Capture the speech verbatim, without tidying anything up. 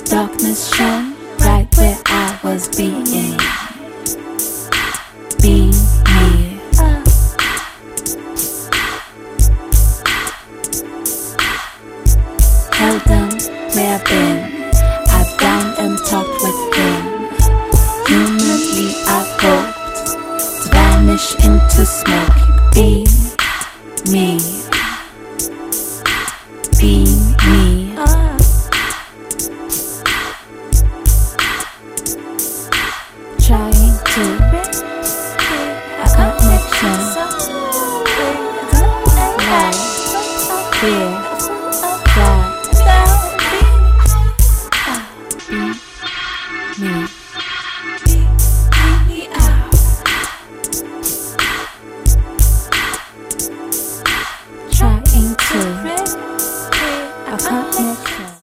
Darkness shone right where I was being. Be near. Held them where I've been. I've gone and talked with him. Humanly I hoped to vanish into smoke. Be